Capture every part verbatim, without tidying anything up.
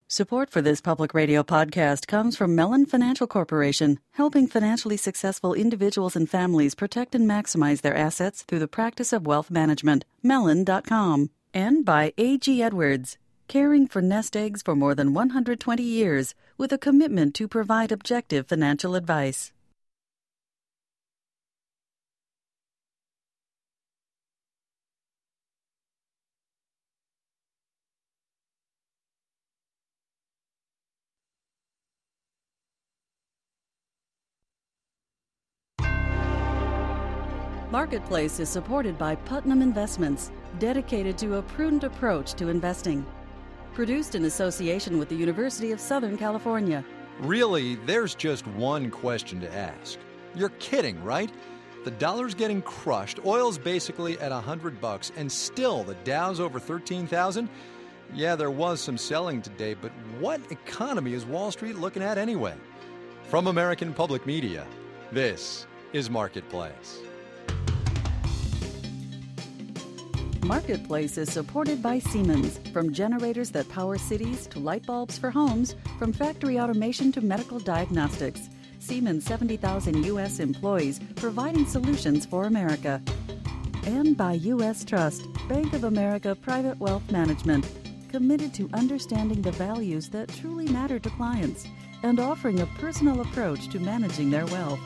Support for this public radio podcast comes from Mellon Financial Corporation, helping financially successful individuals and families protect and maximize their assets through the practice of wealth management. Mellon dot com. And by A G Edwards, caring for nest eggs for more than one hundred twenty years with a commitment to provide objective financial advice. Marketplace is supported by Putnam Investments, dedicated to a prudent approach to investing. Produced in association with the University of Southern California. Really, there's just one question to ask. You're kidding, right? The dollar's getting crushed, oil's basically at one hundred bucks, and still the Dow's over thirteen thousand? Yeah, there was some selling today, but what economy is Wall Street looking at anyway? From American Public Media, this is Marketplace. Marketplace is supported by Siemens. From generators that power cities to light bulbs for homes, from factory automation to medical diagnostics. Siemens' seventy thousand U S employees providing solutions for America. And by U S Trust, Bank of America Private Wealth Management, committed to understanding the values that truly matter to clients and offering a personal approach to managing their wealth.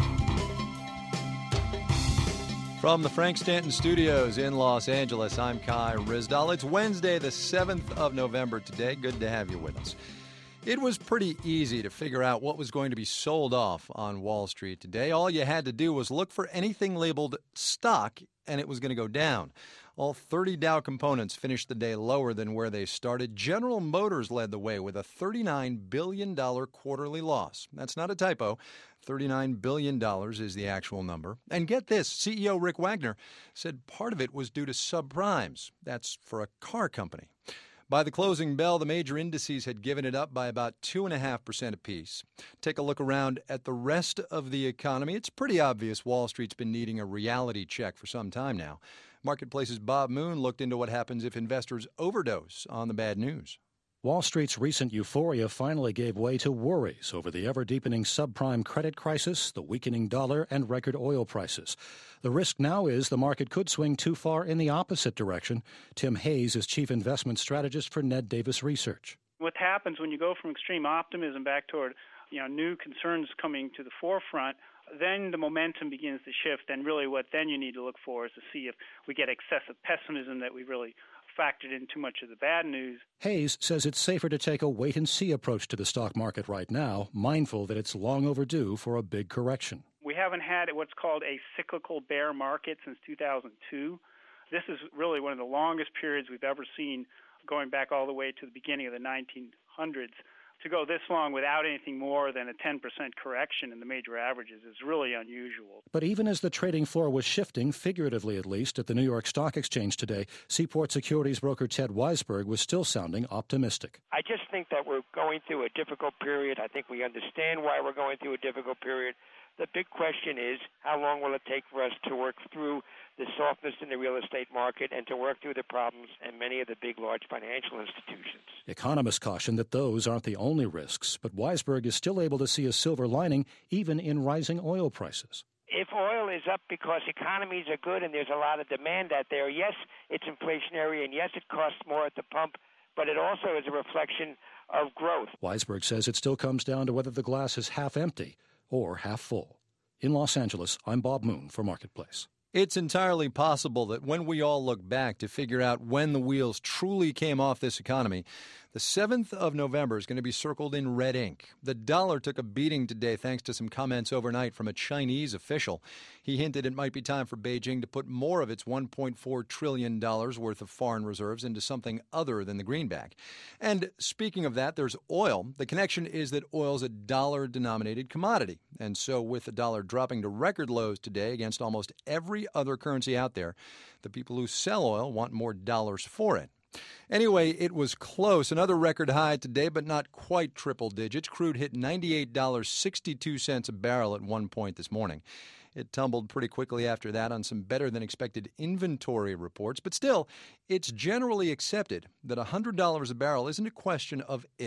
From the Frank Stanton Studios in Los Angeles, I'm Kai Ryssdal. It's Wednesday, the seventh of November today. Good to have you with us. It was pretty easy to figure out what was going to be sold off on Wall Street today. All you had to do was look for anything labeled stock, and it was going to go down. All thirty Dow components finished the day lower than where they started. General Motors led the way with a thirty-nine billion dollars quarterly loss. That's not a typo. thirty-nine billion dollars is the actual number. And get this, C E O Rick Wagner said part of it was due to subprimes. That's for a car company. By the closing bell, the major indices had given it up by about two point five percent apiece. Take a look around at the rest of the economy. It's pretty obvious Wall Street's been needing a reality check for some time now. Marketplace's Bob Moon looked into what happens if investors overdose on the bad news. Wall Street's recent euphoria finally gave way to worries over the ever-deepening subprime credit crisis, the weakening dollar, and record oil prices. The risk now is the market could swing too far in the opposite direction. Tim Hayes is chief investment strategist for Ned Davis Research. What happens when you go from extreme optimism back toward, you know, new concerns coming to the forefront, then the momentum begins to shift, and really what then you need to look for is to see if we get excessive pessimism that we really factored in too much of the bad news. Hayes says it's safer to take a wait-and-see approach to the stock market right now, mindful that it's long overdue for a big correction. We haven't had what's called a cyclical bear market since two thousand two. This is really one of the longest periods we've ever seen, going back all the way to the beginning of the nineteen hundreds. To go this long without anything more than a ten percent correction in the major averages is really unusual. But even as the trading floor was shifting, figuratively at least, at the New York Stock Exchange today, Seaport Securities broker Ted Weisberg was still sounding optimistic. I just think that we're going through a difficult period. I think we understand why we're going through a difficult period. The big question is, how long will it take for us to work through the softness in the real estate market and to work through the problems in many of the big, large financial institutions? Economists caution that those aren't the only risks, but Weisberg is still able to see a silver lining even in rising oil prices. If oil is up because economies are good and there's a lot of demand out there, yes, it's inflationary, and yes, it costs more at the pump, but it also is a reflection of growth. Weisberg says it still comes down to whether the glass is half empty or half full. In Los Angeles, I'm Bob Moon for Marketplace. It's entirely possible that when we all look back to figure out when the wheels truly came off this economy, the seventh of November is going to be circled in red ink. The dollar took a beating today thanks to some comments overnight from a Chinese official. He hinted it might be time for Beijing to put more of its one point four trillion dollars worth of foreign reserves into something other than the greenback. And speaking of that, there's oil. The connection is that oil's a dollar-denominated commodity. And so with the dollar dropping to record lows today against almost every other currency out there, the people who sell oil want more dollars for it. Anyway, it was close. Another record high today, but not quite triple digits. Crude hit ninety-eight dollars and sixty-two cents a barrel at one point this morning. It tumbled pretty quickly after that on some better-than-expected inventory reports. But still, it's generally accepted that one hundred dollars a barrel isn't a question of if,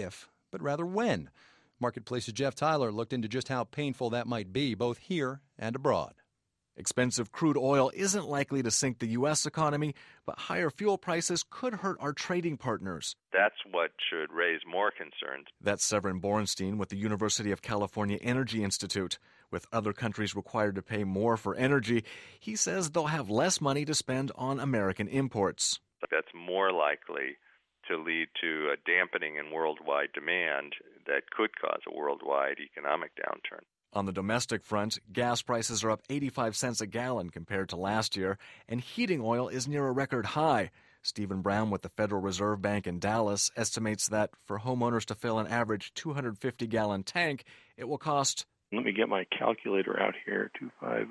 but rather when. Marketplace's Jeff Tyler looked into just how painful that might be, both here and abroad. Expensive crude oil isn't likely to sink the U S economy, but higher fuel prices could hurt our trading partners. That's what should raise more concerns. That's Severin Borenstein with the University of California Energy Institute. With other countries required to pay more for energy, he says they'll have less money to spend on American imports. That's more likely to lead to a dampening in worldwide demand that could cause a worldwide economic downturn. On the domestic front, gas prices are up eighty-five cents a gallon compared to last year, and heating oil is near a record high. Stephen Brown with the Federal Reserve Bank in Dallas estimates that for homeowners to fill an average two hundred fifty gallon tank, it will cost... Let me get my calculator out here, two fifty.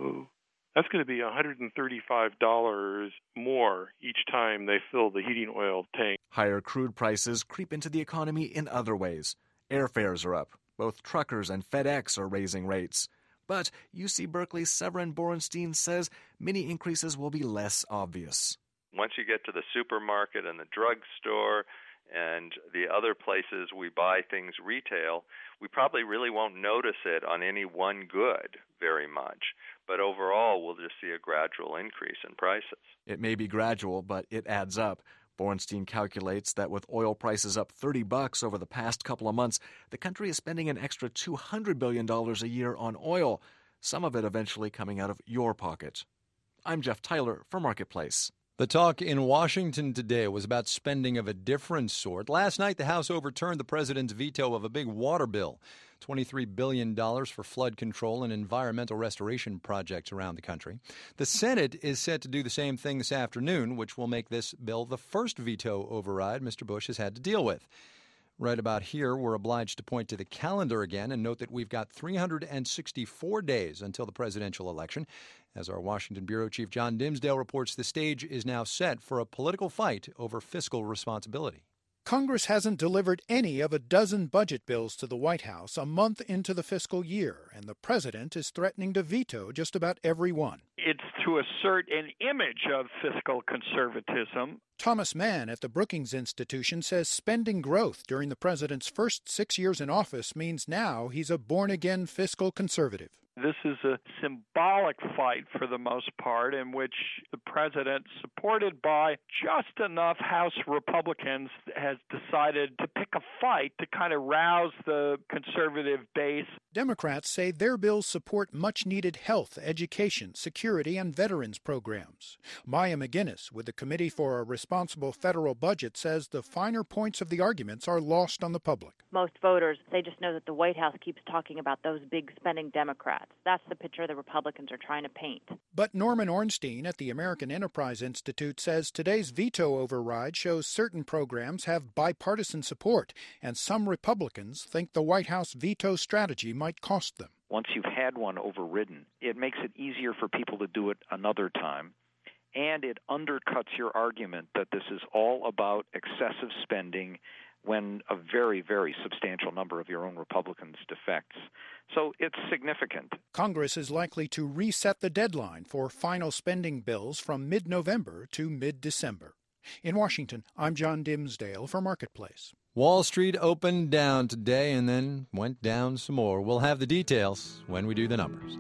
That's going to be one hundred thirty-five dollars more each time they fill the heating oil tank. Higher crude prices creep into the economy in other ways. Airfares are up. Both truckers and FedEx are raising rates. But U C Berkeley's Severin Borenstein says many increases will be less obvious. Once you get to the supermarket and the drugstore and the other places we buy things retail, we probably really won't notice it on any one good very much. But overall, we'll just see a gradual increase in prices. It may be gradual, but it adds up. Borenstein calculates that with oil prices up thirty bucks over the past couple of months, the country is spending an extra two hundred billion dollars a year on oil, some of it eventually coming out of your pocket. I'm Jeff Tyler for Marketplace. The talk in Washington today was about spending of a different sort. Last night, the House overturned the president's veto of a big water bill, twenty-three billion dollars for flood control and environmental restoration projects around the country. The Senate is set to do the same thing this afternoon, which will make this bill the first veto override Mister Bush has had to deal with. Right about here, we're obliged to point to the calendar again and note that we've got three hundred sixty-four days until the presidential election. As our Washington bureau chief John Dimsdale reports, the stage is now set for a political fight over fiscal responsibility. Congress hasn't delivered any of a dozen budget bills to the White House a month into the fiscal year, and the president is threatening to veto just about every one. It's to assert an image of fiscal conservatism. Thomas Mann at the Brookings Institution says spending growth during the president's first six years in office means now he's a born-again fiscal conservative. This is a symbolic fight for the most part in which the president, supported by just enough House Republicans, has decided to pick a fight to kind of rouse the conservative base. Democrats say their bills support much-needed health, education, security, and veterans programs. Maya McGinnis with the Committee for a Responsible Federal Budget says the finer points of the arguments are lost on the public. Most voters, they just know that the White House keeps talking about those big spending Democrats. That's the picture the Republicans are trying to paint. But Norman Ornstein at the American Enterprise Institute says today's veto override shows certain programs have bipartisan support, and some Republicans think the White House veto strategy might cost them. Once you've had one overridden, it makes it easier for people to do it another time, and it undercuts your argument that this is all about excessive spending when a very, very substantial number of your own Republicans defects. So it's significant. Congress is likely to reset the deadline for final spending bills from mid-November to mid-December. In Washington, I'm John Dimsdale for Marketplace. Wall Street opened down today and then went down some more. We'll have the details when we do the numbers.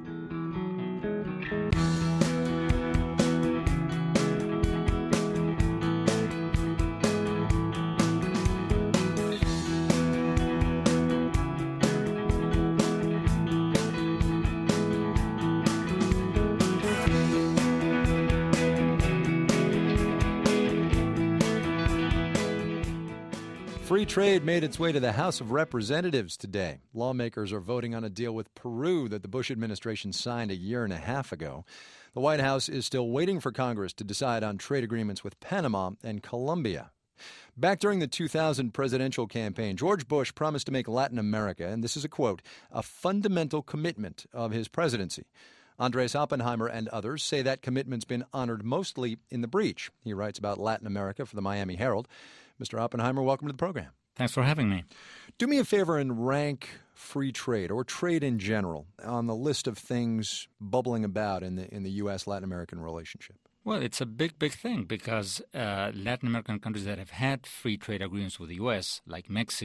Free trade made its way to the House of Representatives today. Lawmakers are voting on a deal with Peru that the Bush administration signed a year and a half ago. The White House is still waiting for Congress to decide on trade agreements with Panama and Colombia. Back during the two thousand presidential campaign, George Bush promised to make Latin America, and this is a quote, a fundamental commitment of his presidency. Andres Oppenheimer and others say that commitment's been honored mostly in the breach. He writes about Latin America for the Miami Herald. Mister Oppenheimer, welcome to the program. Thanks for having me. Do me a favor and rank free trade or trade in general on the list of things bubbling about in the in the U S Latin American relationship. Well, it's a big, big thing because uh, Latin American countries that have had free trade agreements with the U S, like Mexico,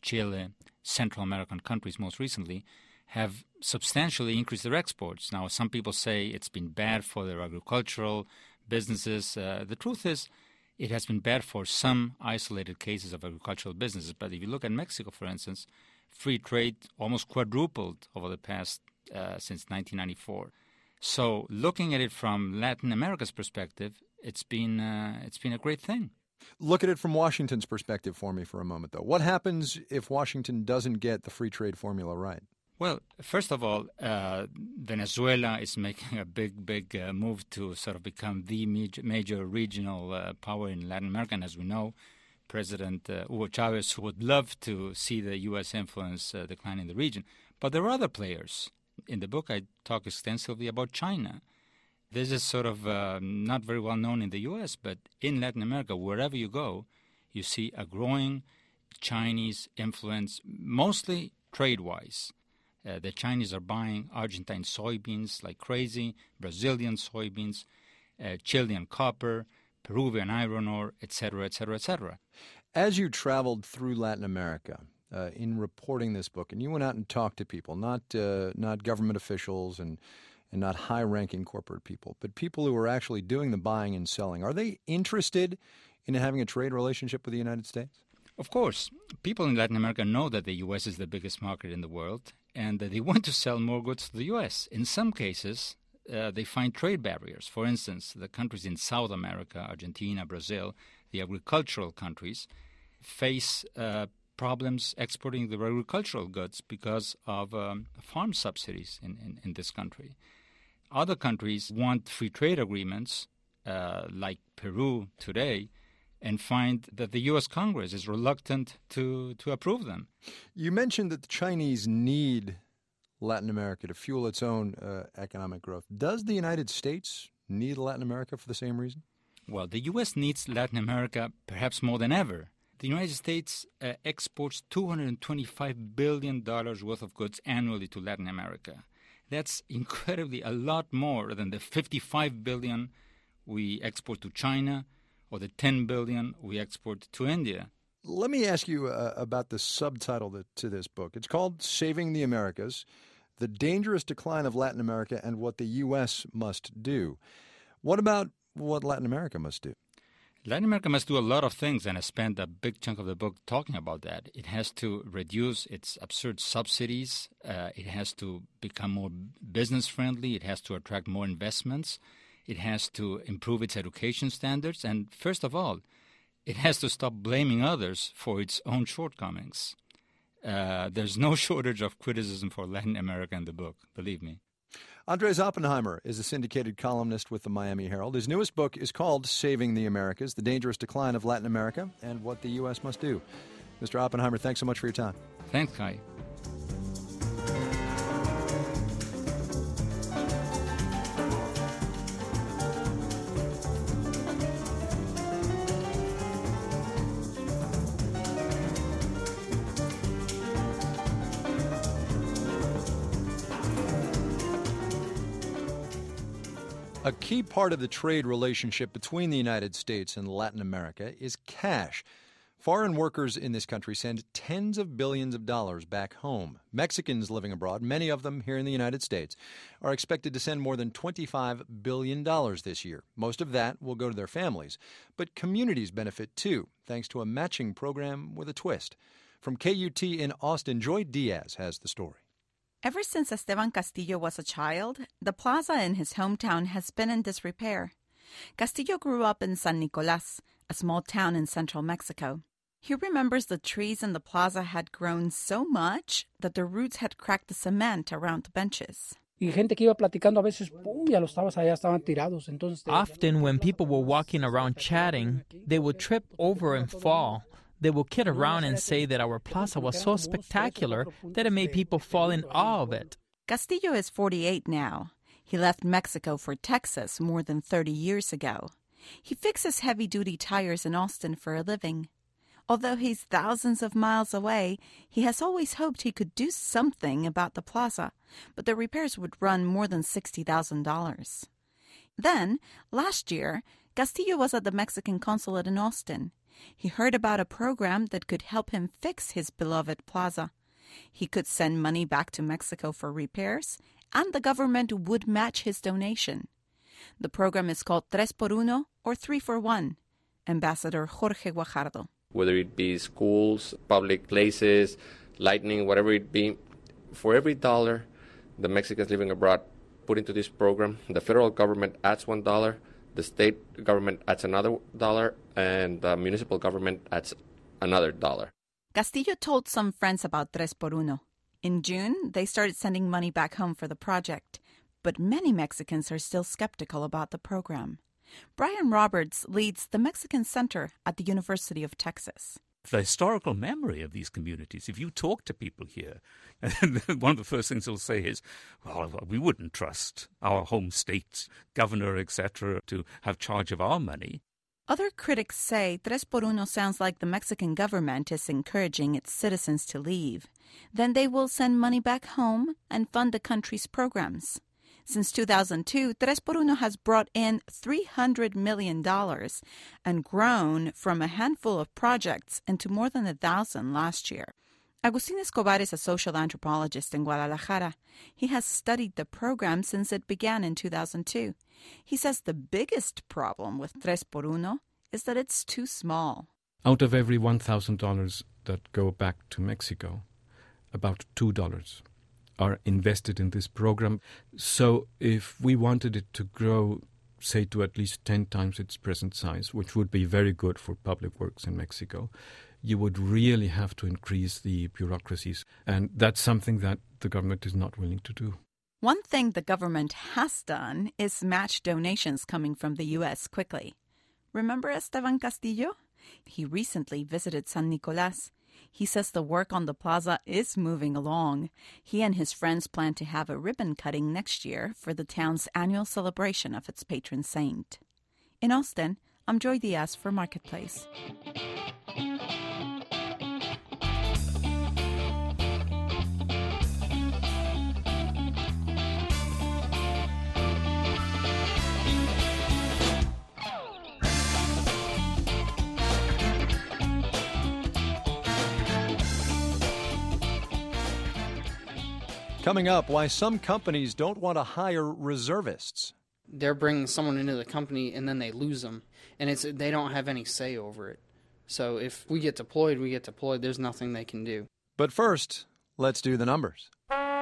Chile, Central American countries most recently, have substantially increased their exports. Now, some people say it's been bad for their agricultural businesses. Uh, the truth is, it has been bad for some isolated cases of agricultural businesses. But if you look at Mexico, for instance, free trade almost quadrupled over the past, uh, since nineteen ninety-four. So looking at it from Latin America's perspective, it's been uh, it's been a great thing. Look at it from Washington's perspective for me for a moment, though. What happens if Washington doesn't get the free trade formula right? Well, first of all, uh, Venezuela is making a big, big uh, move to sort of become the major, major regional uh, power in Latin America. And as we know, President uh, Hugo Chavez would love to see the U S influence uh, decline in the region. But there are other players. In the book, I talk extensively about China. This is sort of uh, not very well known in the U S, but in Latin America, wherever you go, you see a growing Chinese influence, mostly trade-wise. Uh, the Chinese are buying Argentine soybeans like crazy, Brazilian soybeans, uh, Chilean copper, Peruvian iron ore, et cetera, et cetera, et cetera. As you traveled through Latin America uh, in reporting this book, and you went out and talked to people, not uh, not government officials and, and not high-ranking corporate people, but people who are actually doing the buying and selling, are they interested in having a trade relationship with the United States? Of course. People in Latin America know that the U S is the biggest market in the world and that they want to sell more goods to the U S. In some cases, uh, they find trade barriers. For instance, the countries in South America, Argentina, Brazil, the agricultural countries, face uh, problems exporting their agricultural goods because of um, farm subsidies in, in, in this country. Other countries want free trade agreements, uh, like Peru today, and find that the U S Congress is reluctant to, to approve them. You mentioned that the Chinese need Latin America to fuel its own uh, economic growth. Does the United States need Latin America for the same reason? Well, the U S needs Latin America perhaps more than ever. The United States uh, exports two hundred twenty-five billion dollars worth of goods annually to Latin America. That's incredibly a lot more than the fifty-five billion dollars we export to China, or the ten billion dollars we export to India. Let me ask you uh, about the subtitle to, to this book. It's called Saving the Americas, The Dangerous Decline of Latin America and What the U S Must Do. What about what Latin America must do? Latin America must do a lot of things, and I spent a big chunk of the book talking about that. It has to reduce its absurd subsidies. Uh, it has to become more business-friendly. It has to attract more investments. It has to improve its education standards. And first of all, it has to stop blaming others for its own shortcomings. Uh, there's no shortage of criticism for Latin America in the book, believe me. Andres Oppenheimer is a syndicated columnist with the Miami Herald. His newest book is called Saving the Americas, The Dangerous Decline of Latin America and What the U S Must Do. Mister Oppenheimer, thanks so much for your time. Thanks, Kai. A key part of the trade relationship between the United States and Latin America is cash. Foreign workers in this country send tens of billions of dollars back home. Mexicans living abroad, many of them here in the United States, are expected to send more than twenty-five billion dollars this year. Most of that will go to their families. But communities benefit too, thanks to a matching program with a twist. From K U T in Austin, Joy Diaz has the story. Ever since Esteban Castillo was a child, the plaza in his hometown has been in disrepair. Castillo grew up in San Nicolás, a small town in central Mexico. He remembers the trees in the plaza had grown so much that their roots had cracked the cement around the benches. Often when people were walking around chatting, they would trip over and fall. They would kid around and say that our plaza was so spectacular that it made people fall in awe of it. Castillo is forty-eight now. He left Mexico for Texas more than thirty years ago. He fixes heavy-duty tires in Austin for a living. Although he's thousands of miles away, he has always hoped he could do something about the plaza, but the repairs would run more than sixty thousand dollars. Then, last year, Castillo was at the Mexican consulate in Austin. He heard about a program that could help him fix his beloved plaza. He could send money back to Mexico for repairs, and the government would match his donation. The program is called Tres por Uno, or Three for One. Ambassador Jorge Guajardo. Whether it be schools, public places, lighting, whatever it be, for every dollar the Mexicans living abroad put into this program, the federal government adds one dollar, the state government adds another dollar, and the municipal government adds another dollar. Castillo told some friends about Tres por Uno. In June, they started sending money back home for the project, but many Mexicans are still skeptical about the program. Brian Roberts leads the Mexican Center at the University of Texas. The historical memory of these communities, if you talk to people here, one of the first things they'll say is, well, we wouldn't trust our home state governor, et cetera, to have charge of our money. Other critics say Tres por Uno sounds like the Mexican government is encouraging its citizens to leave. Then they will send money back home and fund the country's programs. Since two thousand two, Tres por Uno has brought in three hundred million dollars and grown from a handful of projects into more than a thousand last year. Agustín Escobar is a social anthropologist in Guadalajara. He has studied the program since it began in two thousand two. He says the biggest problem with Tres por Uno is that it's too small. Out of every one thousand dollars that go back to Mexico, about two dollars are invested in this program. So if we wanted it to grow, say, to at least ten times its present size, which would be very good for public works in Mexico, you would really have to increase the bureaucracies. And that's something that the government is not willing to do. One thing the government has done is match donations coming from the U S quickly. Remember Esteban Castillo? He recently visited San Nicolás. He says the work on the plaza is moving along. He and his friends plan to have a ribbon cutting next year for the town's annual celebration of its patron saint. In Austin, I'm Joy Diaz for Marketplace. Coming up, why some companies don't want to hire reservists. They're bringing someone into the company and then they lose them, and it's they don't have any say over it. So if we get deployed, we get deployed. There's nothing they can do. But first, let's do the numbers.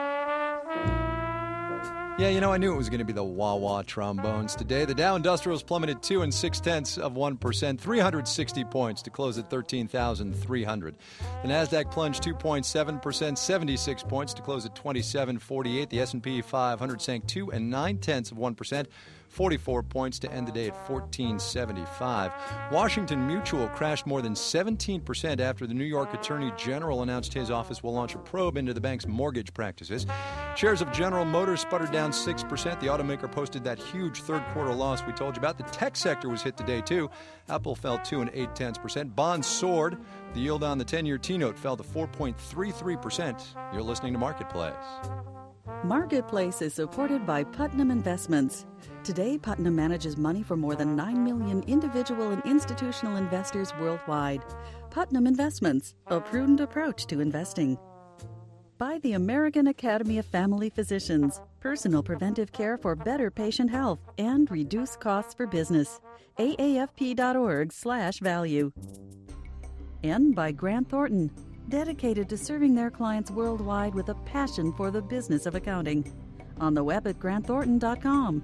Yeah, you know, I knew it was going to be the wah-wah trombones today. The Dow Industrials plummeted two and six-tenths of one percent, three hundred sixty points to close at thirteen thousand three hundred. The Nasdaq plunged two point seven percent, seventy-six points to close at twenty-seven forty-eight. The S and P five hundred sank two and nine-tenths of one percent, forty-four points to end the day at fourteen seventy-five. Washington Mutual crashed more than seventeen percent after the New York Attorney General announced his office will launch a probe into the bank's mortgage practices. Shares of General Motors sputtered down six percent. The automaker posted that huge third-quarter loss we told you about. The tech sector was hit today, too. Apple fell two and eight-tenths percent. Bonds soared. The yield on the ten-year T-note fell to four point three three percent. You're listening to Marketplace. Marketplace is supported by Putnam Investments. Today, Putnam manages money for more than nine million individual and institutional investors worldwide. Putnam Investments, a prudent approach to investing. By the American Academy of Family Physicians, personal preventive care for better patient health and reduce costs for business. A A F P dot org slash value. And by Grant Thornton, dedicated to serving their clients worldwide with a passion for the business of accounting. On the web at grant thornton dot com.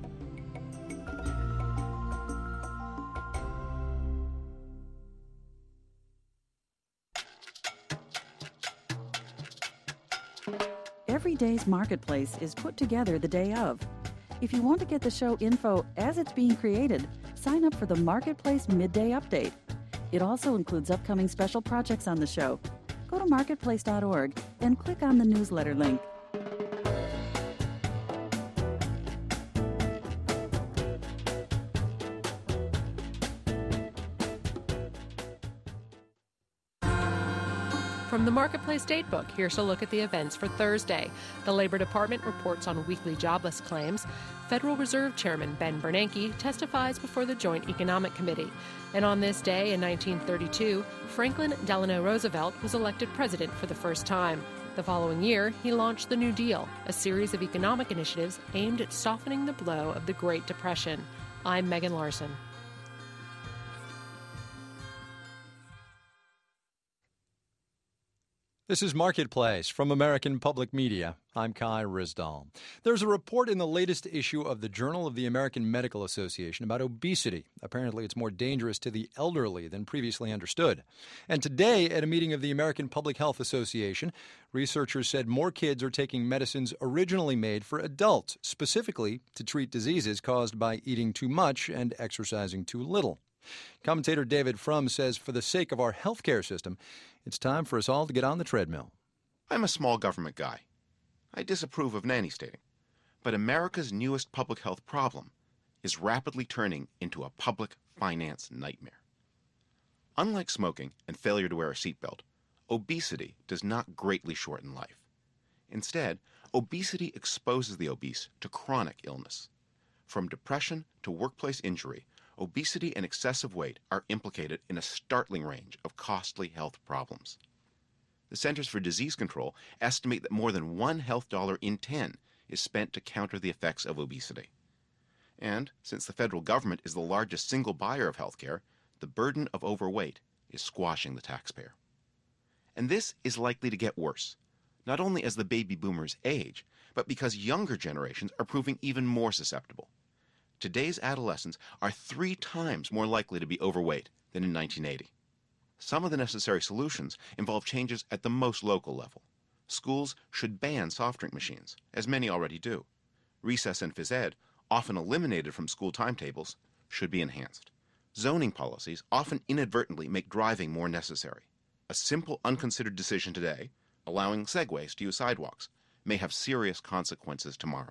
Every day's Marketplace is put together the day of. If you want to get the show info as it's being created, sign up for the Marketplace Midday Update. It also includes upcoming special projects on the show. Go to marketplace dot org and click on the newsletter link. From From the Marketplace Datebook, here's a look at the events for Thursday. The Labor Department reports on weekly jobless claims. Federal Reserve Chairman Ben Bernanke testifies before the Joint Economic Committee. And on this day in nineteen thirty-two, Franklin Delano Roosevelt was elected president for the first time. The following year, he launched the New Deal, a series of economic initiatives aimed at softening the blow of the Great Depression. I'm Megan Larson. This is Marketplace from American Public Media. I'm Kai Ryssdal. There's a report in the latest issue of the Journal of the American Medical Association about obesity. Apparently, it's more dangerous to the elderly than previously understood. And today, at a meeting of the American Public Health Association, researchers said more kids are taking medicines originally made for adults, specifically to treat diseases caused by eating too much and exercising too little. Commentator David Frum says for the sake of our healthcare system, it's time for us all to get on the treadmill. I'm a small government guy. I disapprove of nanny stating. But America's newest public health problem is rapidly turning into a public finance nightmare. Unlike smoking and failure to wear a seatbelt, obesity does not greatly shorten life. Instead, obesity exposes the obese to chronic illness. From depression to workplace injury, obesity and excessive weight are implicated in a startling range of costly health problems. The Centers for Disease Control estimate that more than one health dollar in ten is spent to counter the effects of obesity. And since the federal government is the largest single buyer of health care, the burden of overweight is squashing the taxpayer. And this is likely to get worse, not only as the baby boomers age, but because younger generations are proving even more susceptible. Today's adolescents are three times more likely to be overweight than in nineteen eighty. Some of the necessary solutions involve changes at the most local level. Schools should ban soft drink machines, as many already do. Recess and phys ed, often eliminated from school timetables, should be enhanced. Zoning policies often inadvertently make driving more necessary. A simple, unconsidered decision today, allowing segways to use sidewalks, may have serious consequences tomorrow.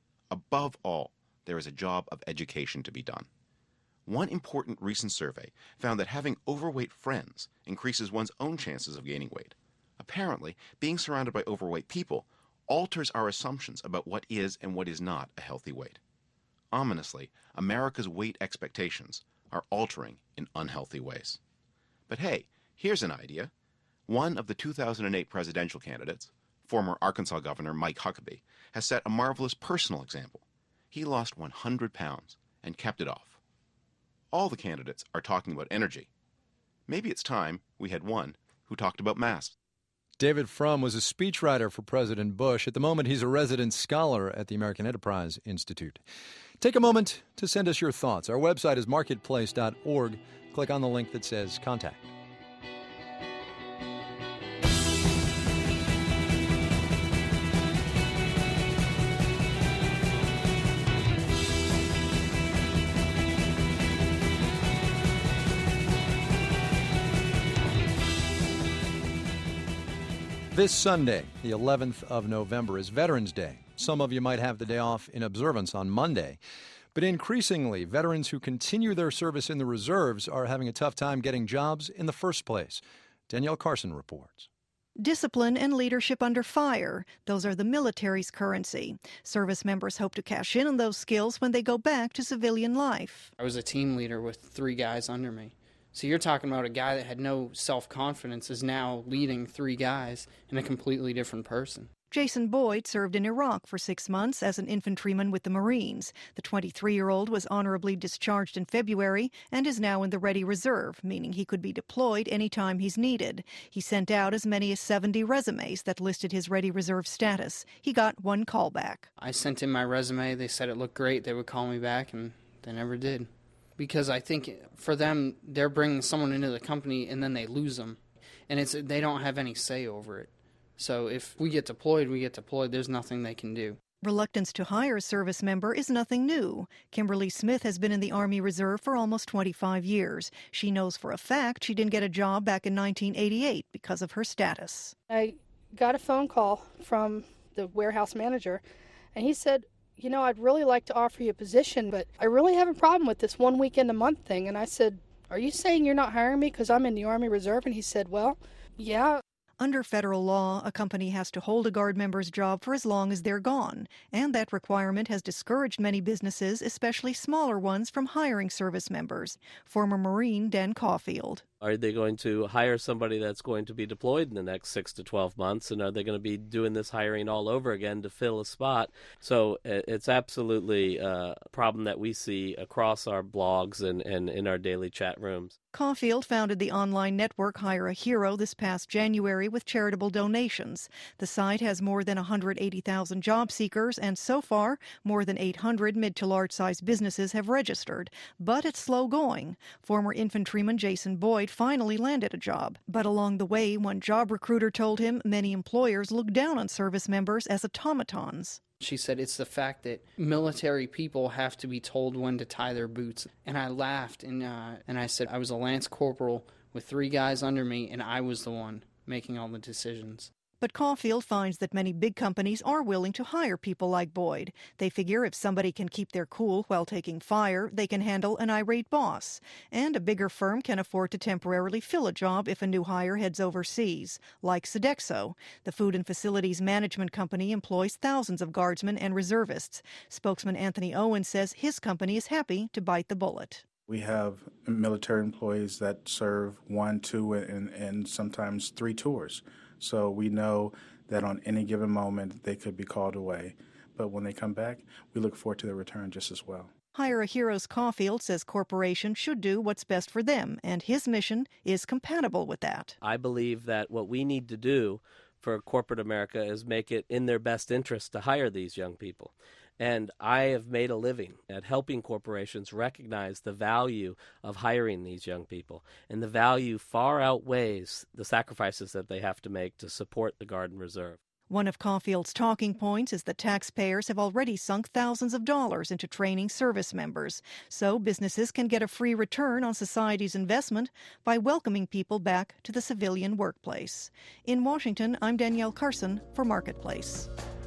Above all, there is a job of education to be done. One important recent survey found that having overweight friends increases one's own chances of gaining weight. Apparently, being surrounded by overweight people alters our assumptions about what is and what is not a healthy weight. Ominously, America's weight expectations are altering in unhealthy ways. But hey, here's an idea. One of the two thousand eight presidential candidates, former Arkansas Governor Mike Huckabee, has set a marvelous personal example. He lost one hundred pounds and kept it off. All the candidates are talking about energy. Maybe it's time we had one who talked about masks. David Frum was a speechwriter for President Bush. At the moment, he's a resident scholar at the American Enterprise Institute. Take a moment to send us your thoughts. Our website is marketplace dot org. Click on the link that says Contact. This Sunday, the eleventh of November, is Veterans Day. Some of you might have the day off in observance on Monday. But increasingly, veterans who continue their service in the reserves are having a tough time getting jobs in the first place. Danielle Carson reports. Discipline and leadership under fire. Those are the military's currency. Service members hope to cash in on those skills when they go back to civilian life. I was a team leader with three guys under me. So you're talking about a guy that had no self-confidence is now leading three guys and a completely different person. Jason Boyd served in Iraq for six months as an infantryman with the Marines. The twenty-three-year-old was honorably discharged in February and is now in the Ready Reserve, meaning he could be deployed anytime he's needed. He sent out as many as seventy resumes that listed his Ready Reserve status. He got one callback. I sent in my resume. They said it looked great. They would call me back, and they never did. Because I think for them, they're bringing someone into the company and then they lose them. And it's they don't have any say over it. So if we get deployed, we get deployed. There's nothing they can do. Reluctance to hire a service member is nothing new. Kimberly Smith has been in the Army Reserve for almost twenty-five years. She knows for a fact she didn't get a job back in nineteen eighty-eight because of her status. I got a phone call from the warehouse manager, and he said, you know, I'd really like to offer you a position, but I really have a problem with this one weekend a month thing. And I said, are you saying you're not hiring me because I'm in the Army Reserve? And he said, well, yeah. Under federal law, a company has to hold a Guard member's job for as long as they're gone, and that requirement has discouraged many businesses, especially smaller ones, from hiring service members. Former Marine Dan Caulfield. Are they going to hire somebody that's going to be deployed in the next six to twelve months, and are they going to be doing this hiring all over again to fill a spot? So it's absolutely a problem that we see across our blogs and, and in our daily chat rooms. Caulfield founded the online network Hire a Hero this past January with charitable donations. The site has more than one hundred eighty thousand job seekers, and so far, more than eight hundred mid to large-sized businesses have registered. But it's slow going. Former infantryman Jason Boyd finally landed a job. But along the way, one job recruiter told him many employers look down on service members as automatons. She said it's the fact that military people have to be told when to tie their boots. And I laughed, and uh, and I said I was a lance corporal with three guys under me, and I was the one making all the decisions. But Caulfield finds that many big companies are willing to hire people like Boyd. They figure if somebody can keep their cool while taking fire, they can handle an irate boss. And a bigger firm can afford to temporarily fill a job if a new hire heads overseas, like Sodexo. The food and facilities management company employs thousands of guardsmen and reservists. Spokesman Anthony Owen says his company is happy to bite the bullet. We have military employees that serve one, two, and, and sometimes three tours. So we know that on any given moment they could be called away. But when they come back, we look forward to their return just as well. Hire a Hero's Caulfield says corporations should do what's best for them, and his mission is compatible with that. I believe that what we need to do for corporate America is make it in their best interest to hire these young people. And I have made a living at helping corporations recognize the value of hiring these young people. And the value far outweighs the sacrifices that they have to make to support the Guard and Reserve. One of Caulfield's talking points is that taxpayers have already sunk thousands of dollars into training service members. So businesses can get a free return on society's investment by welcoming people back to the civilian workplace. In Washington, I'm Danielle Carson for Marketplace.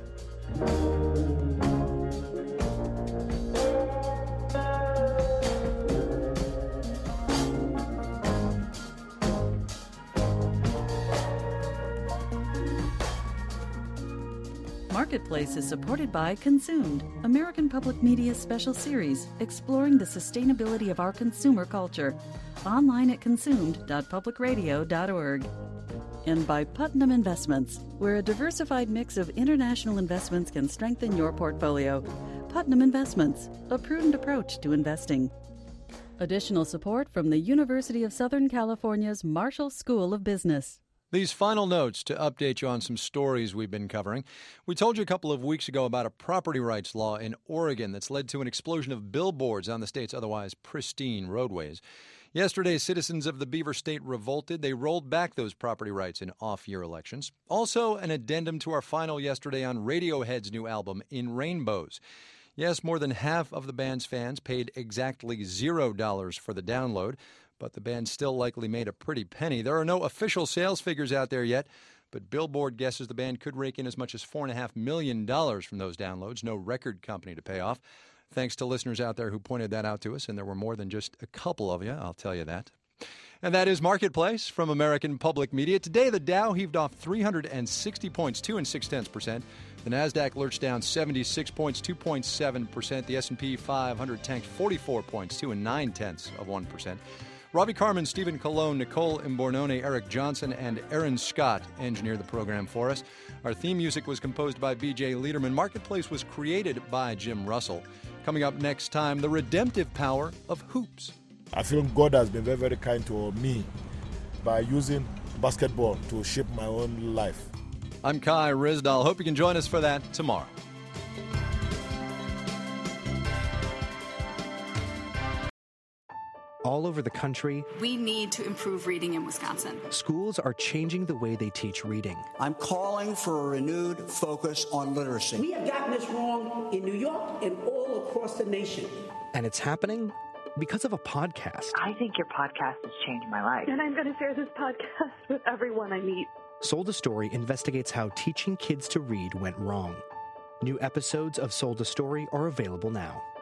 Marketplace is supported by Consumed, American Public Media's special series exploring the sustainability of our consumer culture. Online at consumed dot public radio dot org. And by Putnam Investments, where a diversified mix of international investments can strengthen your portfolio. Putnam Investments, a prudent approach to investing. Additional support from the University of Southern California's Marshall School of Business. These final notes to update you on some stories we've been covering. We told you a couple of weeks ago about a property rights law in Oregon that's led to an explosion of billboards on the state's otherwise pristine roadways. Yesterday, citizens of the Beaver State revolted. They rolled back those property rights in off-year elections. Also, an addendum to our final yesterday on Radiohead's new album, In Rainbows. Yes, more than half of the band's fans paid exactly zero dollars for the download, but the band still likely made a pretty penny. There are no official sales figures out there yet, but Billboard guesses the band could rake in as much as four point five million dollars from those downloads. No record company to pay off. Thanks to listeners out there who pointed that out to us, and there were more than just a couple of you, I'll tell you that. And that is Marketplace from American Public Media. Today, the Dow heaved off three hundred sixty points, two and six tenths percent. The Nasdaq lurched down seventy-six points, two point seven percent. The S and P five hundred tanked forty-four points, two and nine tenths of one percent. Robbie Carmen, Stephen Colon, Nicole Imbornone, Eric Johnson, and Aaron Scott engineered the program for us. Our theme music was composed by B J Liederman. Marketplace was created by Jim Russell. Coming up next time, the redemptive power of hoops. I feel God has been very, very kind to me by using basketball to shape my own life. I'm Kai Ryssdal. Hope you can join us for that tomorrow. All over the country, we need to improve reading in Wisconsin. Schools are changing the way they teach reading. I'm calling for a renewed focus on literacy. We have gotten this wrong in New York and all across the nation. And it's happening because of a podcast. I think your podcast has changed my life. And I'm going to share this podcast with everyone I meet. Sold a Story investigates how teaching kids to read went wrong. New episodes of Sold a Story are available now.